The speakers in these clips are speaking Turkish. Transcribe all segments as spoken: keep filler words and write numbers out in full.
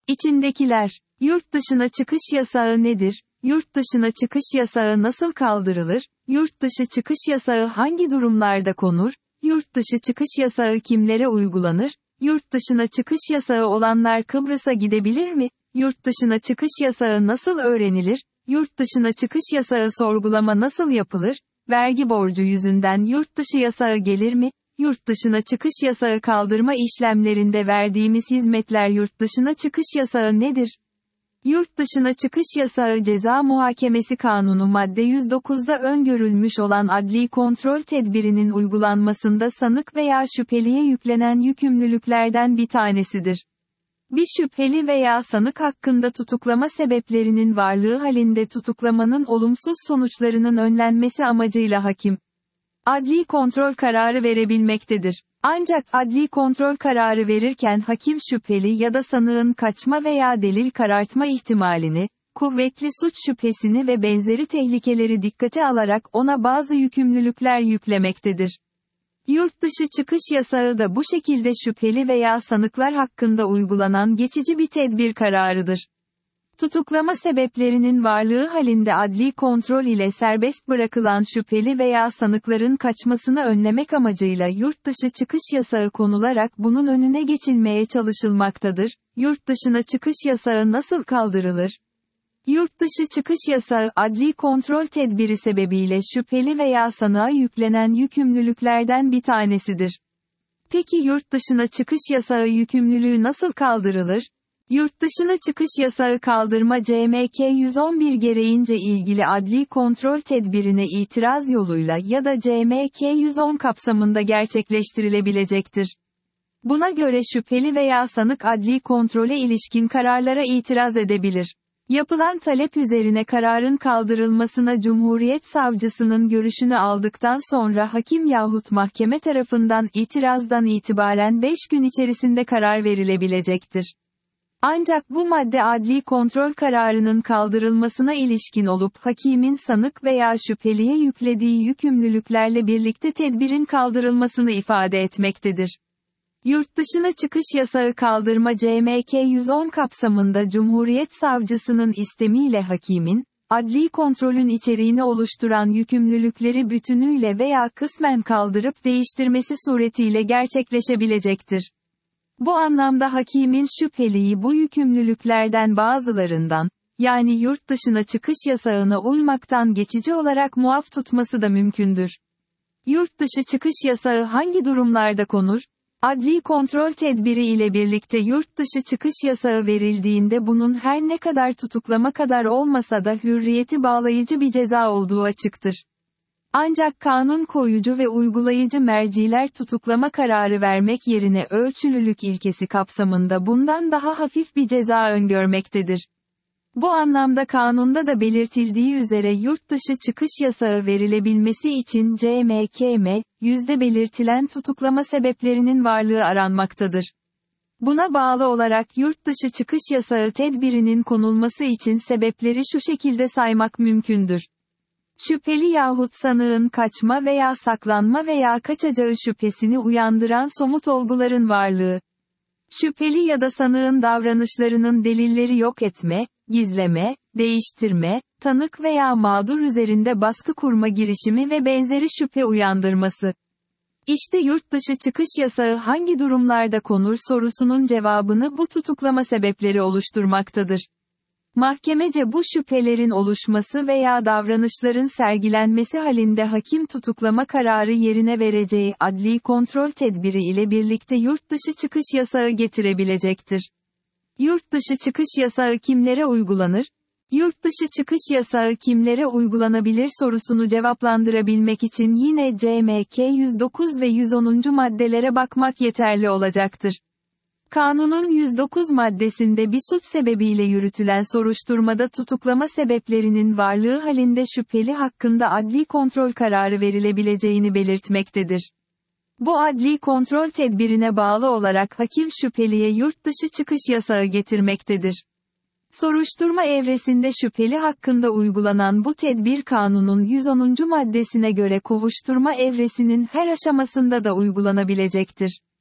İçindekiler. Yurt dışına çıkış yasağı nedir? Yurt dışına çıkış yasağı nasıl kaldırılır? Yurt dışı çıkış yasağı hangi durumlarda konur? Yurt dışı çıkış yasağı kimlere uygulanır? Yurt dışına çıkış yasağı olanlar Kıbrıs'a gidebilir mi? Yurt dışına çıkış yasağı nasıl öğrenilir? Yurt dışına çıkış yasağı sorgulama nasıl yapılır? Vergi borcu yüzünden yurt dışı yasağı gelir mi? Yurt dışına çıkış yasağı kaldırma işlemlerinde verdiğimiz hizmetler yurt dışına çıkış yasağı nedir? Yurt dışına çıkış yasağı Ceza Muhakemesi Kanunu madde yüz dokuzda öngörülmüş olan adli kontrol tedbirinin uygulanmasında sanık veya şüpheliye yüklenen yükümlülüklerden bir tanesidir. Bir şüpheli veya sanık hakkında tutuklama sebeplerinin varlığı halinde tutuklamanın olumsuz sonuçlarının önlenmesi amacıyla hakim, adli kontrol kararı verebilmektedir. Ancak adli kontrol kararı verirken hakim şüpheli ya da sanığın kaçma veya delil karartma ihtimalini, kuvvetli suç şüphesini ve benzeri tehlikeleri dikkate alarak ona bazı yükümlülükler yüklemektedir. Yurt dışı çıkış yasağı da bu şekilde şüpheli veya sanıklar hakkında uygulanan geçici bir tedbir kararıdır. Tutuklama sebeplerinin varlığı halinde adli kontrol ile serbest bırakılan şüpheli veya sanıkların kaçmasını önlemek amacıyla yurt dışı çıkış yasağı konularak bunun önüne geçilmeye çalışılmaktadır. Yurt dışına çıkış yasağı nasıl kaldırılır? Yurt dışı çıkış yasağı adli kontrol tedbiri sebebiyle şüpheli veya sanığa yüklenen yükümlülüklerden bir tanesidir. Peki yurt dışına çıkış yasağı yükümlülüğü nasıl kaldırılır? Yurt dışına çıkış yasağı kaldırma C M K yüz on bir gereğince ilgili adli kontrol tedbirine itiraz yoluyla ya da C M K yüz on kapsamında gerçekleştirilebilecektir. Buna göre şüpheli veya sanık adli kontrole ilişkin kararlara itiraz edebilir. Yapılan talep üzerine kararın kaldırılmasına Cumhuriyet Savcısının görüşünü aldıktan sonra hakim yahut mahkeme tarafından itirazdan itibaren beş gün içerisinde karar verilebilecektir. Ancak bu madde adli kontrol kararının kaldırılmasına ilişkin olup hakimin sanık veya şüpheliye yüklediği yükümlülüklerle birlikte tedbirin kaldırılmasını ifade etmektedir. Yurt dışına çıkış yasağı kaldırma C M K yüz on kapsamında Cumhuriyet Savcısının istemiyle hakimin, adli kontrolün içeriğini oluşturan yükümlülükleri bütünüyle veya kısmen kaldırıp değiştirmesi suretiyle gerçekleşebilecektir. Bu anlamda hakimin şüpheliyi bu yükümlülüklerden bazılarından, yani yurt dışına çıkış yasağına uymaktan geçici olarak muaf tutması da mümkündür. Yurt dışı çıkış yasağı hangi durumlarda konur? Adli kontrol tedbiri ile birlikte yurt dışı çıkış yasağı verildiğinde bunun her ne kadar tutuklama kadar olmasa da hürriyeti bağlayıcı bir ceza olduğu açıktır. Ancak kanun koyucu ve uygulayıcı merciler tutuklama kararı vermek yerine ölçülülük ilkesi kapsamında bundan daha hafif bir ceza öngörmektedir. Bu anlamda kanunda da belirtildiği üzere yurt dışı çıkış yasağı verilebilmesi için C M K M yüzde belirtilen tutuklama sebeplerinin varlığı aranmaktadır. Buna bağlı olarak yurt dışı çıkış yasağı tedbirinin konulması için sebepleri şu şekilde saymak mümkündür. Şüpheli yahut sanığın kaçma veya saklanma veya kaçacağı şüphesini uyandıran somut olguların varlığı. Şüpheli ya da sanığın davranışlarının delilleri yok etme, gizleme, değiştirme, tanık veya mağdur üzerinde baskı kurma girişimi ve benzeri şüphe uyandırması. İşte yurt dışı çıkış yasağı hangi durumlarda konur sorusunun cevabını bu tutuklama sebepleri oluşturmaktadır. Mahkemece bu şüphelerin oluşması veya davranışların sergilenmesi halinde hakim tutuklama kararı yerine vereceği adli kontrol tedbiri ile birlikte yurt dışı çıkış yasağı getirebilecektir. Yurt dışı çıkış yasağı kimlere uygulanır? Yurt dışı çıkış yasağı kimlere uygulanabilir sorusunu cevaplandırabilmek için yine C M K yüz dokuz ve yüz onuncu maddelere bakmak yeterli olacaktır. Kanunun yüz dokuz maddesinde bir suç sebebiyle yürütülen soruşturmada tutuklama sebeplerinin varlığı halinde şüpheli hakkında adli kontrol kararı verilebileceğini belirtmektedir. Bu adli kontrol tedbirine bağlı olarak hakim şüpheliye yurt dışı çıkış yasağı getirmektedir. Soruşturma evresinde şüpheli hakkında uygulanan bu tedbir kanunun yüz onuncu maddesine göre kovuşturma evresinin her aşamasında da uygulanabilecektir.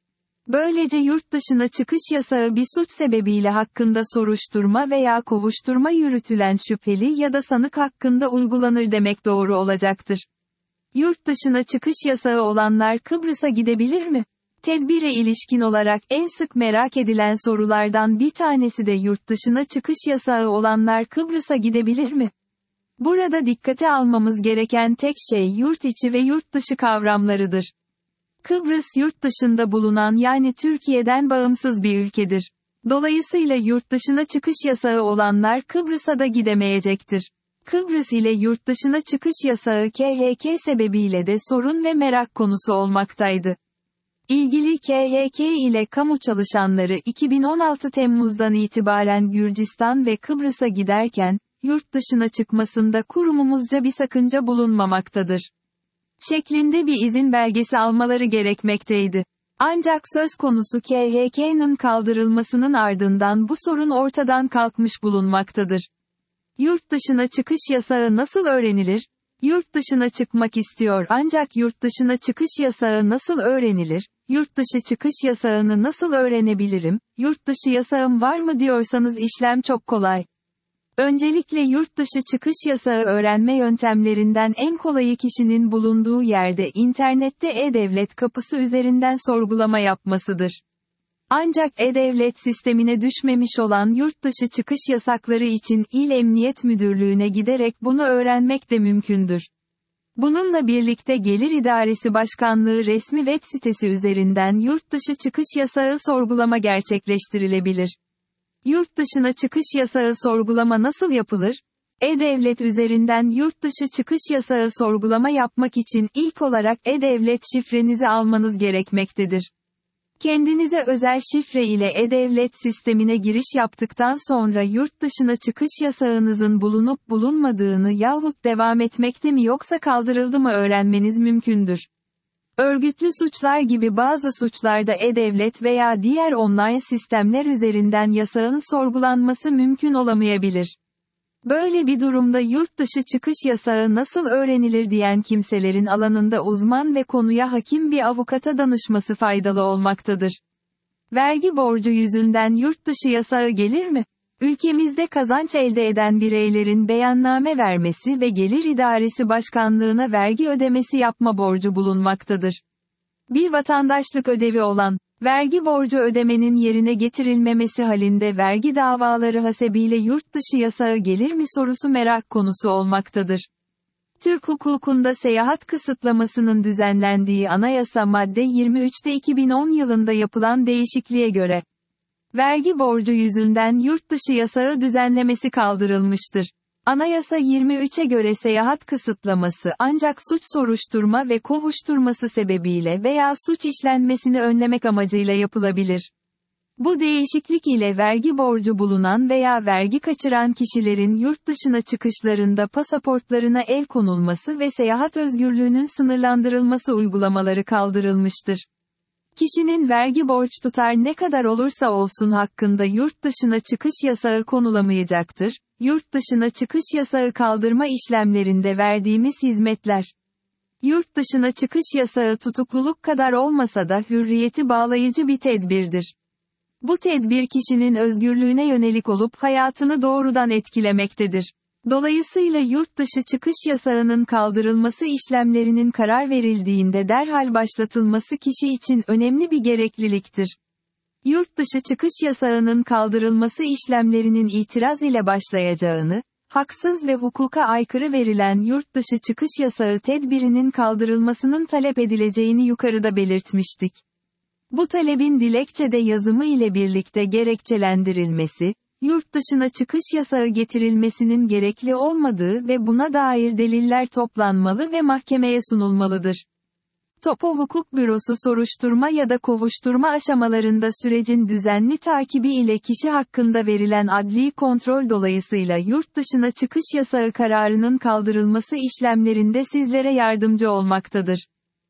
Böylece yurt dışına çıkış yasağı bir suç sebebiyle hakkında soruşturma veya kovuşturma yürütülen şüpheli ya da sanık hakkında uygulanır demek doğru olacaktır. Yurt dışına çıkış yasağı olanlar Kıbrıs'a gidebilir mi? Tedbire ilişkin olarak en sık merak edilen sorulardan bir tanesi de yurt dışına çıkış yasağı olanlar Kıbrıs'a gidebilir mi? Burada dikkate almamız gereken tek şey yurt içi ve yurt dışı kavramlarıdır. Kıbrıs yurt dışında bulunan yani Türkiye'den bağımsız bir ülkedir. Dolayısıyla yurt dışına çıkış yasağı olanlar Kıbrıs'a da gidemeyecektir. Kıbrıs ile yurt dışına çıkış yasağı K H K sebebiyle de sorun ve merak konusu olmaktaydı. İlgili K H K ile kamu çalışanları iki bin on altı Temmuz'dan itibaren Gürcistan ve Kıbrıs'a giderken, yurt dışına çıkmasında kurumumuzca bir sakınca bulunmamaktadır şeklinde bir izin belgesi almaları gerekmekteydi. Ancak söz konusu K H K'nın kaldırılmasının ardından bu sorun ortadan kalkmış bulunmaktadır. Yurt dışına çıkış yasağı nasıl öğrenilir? Yurt dışına çıkmak istiyor ancak yurt dışına çıkış yasağı nasıl öğrenilir? Yurt dışı çıkış yasağını nasıl öğrenebilirim? Yurt dışı yasağım var mı diyorsanız işlem çok kolay. Öncelikle yurt dışı çıkış yasağı öğrenme yöntemlerinden en kolayı kişinin bulunduğu yerde internette e-Devlet kapısı üzerinden sorgulama yapmasıdır. Ancak e-Devlet sistemine düşmemiş olan yurt dışı çıkış yasakları için İl Emniyet Müdürlüğü'ne giderek bunu öğrenmek de mümkündür. Bununla birlikte Gelir İdaresi Başkanlığı resmi web sitesi üzerinden yurt dışı çıkış yasağı sorgulama gerçekleştirilebilir. Yurt dışına çıkış yasağı sorgulama nasıl yapılır? E-Devlet üzerinden yurt dışı çıkış yasağı sorgulama yapmak için ilk olarak e-Devlet şifrenizi almanız gerekmektedir. Kendinize özel şifre ile e-Devlet sistemine giriş yaptıktan sonra yurt dışına çıkış yasağınızın bulunup bulunmadığını yahut devam etmekte mi yoksa kaldırıldı mı öğrenmeniz mümkündür. Örgütlü suçlar gibi bazı suçlarda e-Devlet veya diğer online sistemler üzerinden yasağın sorgulanması mümkün olamayabilir. Böyle bir durumda yurt dışı çıkış yasağı nasıl öğrenilir diyen kimselerin alanında uzman ve konuya hakim bir avukata danışması faydalı olmaktadır. Vergi borcu yüzünden yurt dışı yasağı gelir mi? Ülkemizde kazanç elde eden bireylerin beyanname vermesi ve Gelir İdaresi Başkanlığına vergi ödemesi yapma borcu bulunmaktadır. Bir vatandaşlık ödevi olan, vergi borcu ödemenin yerine getirilmemesi halinde vergi davaları hasebiyle yurt dışı yasağı gelir mi sorusu merak konusu olmaktadır. Türk hukukunda seyahat kısıtlamasının düzenlendiği Anayasa madde yirmi üçte iki bin on yılında yapılan değişikliğe göre, vergi borcu yüzünden yurt dışı yasağı düzenlemesi kaldırılmıştır. Anayasa yirmi üçe göre seyahat kısıtlaması ancak suç soruşturma ve kovuşturması sebebiyle veya suç işlenmesini önlemek amacıyla yapılabilir. Bu değişiklik ile vergi borcu bulunan veya vergi kaçıran kişilerin yurt dışına çıkışlarında pasaportlarına el konulması ve seyahat özgürlüğünün sınırlandırılması uygulamaları kaldırılmıştır. Kişinin vergi borç tutar ne kadar olursa olsun hakkında yurt dışına çıkış yasağı konulamayacaktır. Yurt dışına çıkış yasağı kaldırma işlemlerinde verdiğimiz hizmetler. Yurt dışına çıkış yasağı tutukluluk kadar olmasa da hürriyeti bağlayıcı bir tedbirdir. Bu tedbir kişinin özgürlüğüne yönelik olup hayatını doğrudan etkilemektedir. Dolayısıyla yurt dışı çıkış yasağının kaldırılması işlemlerinin karar verildiğinde derhal başlatılması kişi için önemli bir gerekliliktir. Yurt dışı çıkış yasağının kaldırılması işlemlerinin itiraz ile başlayacağını, haksız ve hukuka aykırı verilen yurt dışı çıkış yasağı tedbirinin kaldırılmasının talep edileceğini yukarıda belirtmiştik. Bu talebin dilekçede yazımı ile birlikte gerekçelendirilmesi, yurt dışına çıkış yasağı getirilmesinin gerekli olmadığı ve buna dair deliller toplanmalı ve mahkemeye sunulmalıdır. Topo Hukuk Bürosu soruşturma ya da kovuşturma aşamalarında sürecin düzenli takibi ile kişi hakkında verilen adli kontrol dolayısıyla yurt dışına çıkış yasağı kararının kaldırılması işlemlerinde sizlere yardımcı olmaktadır.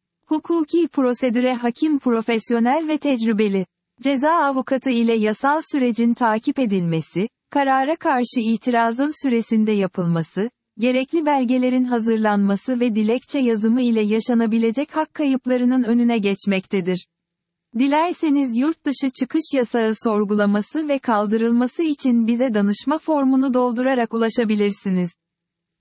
Hukuki prosedüre hakim profesyonel ve tecrübeli, ceza avukatı ile yasal sürecin takip edilmesi, karara karşı itirazın süresinde yapılması, gerekli belgelerin hazırlanması ve dilekçe yazımı ile yaşanabilecek hak kayıplarının önüne geçmektedir. Dilerseniz yurt dışı çıkış yasağı sorgulaması ve kaldırılması için bize danışma formunu doldurarak ulaşabilirsiniz.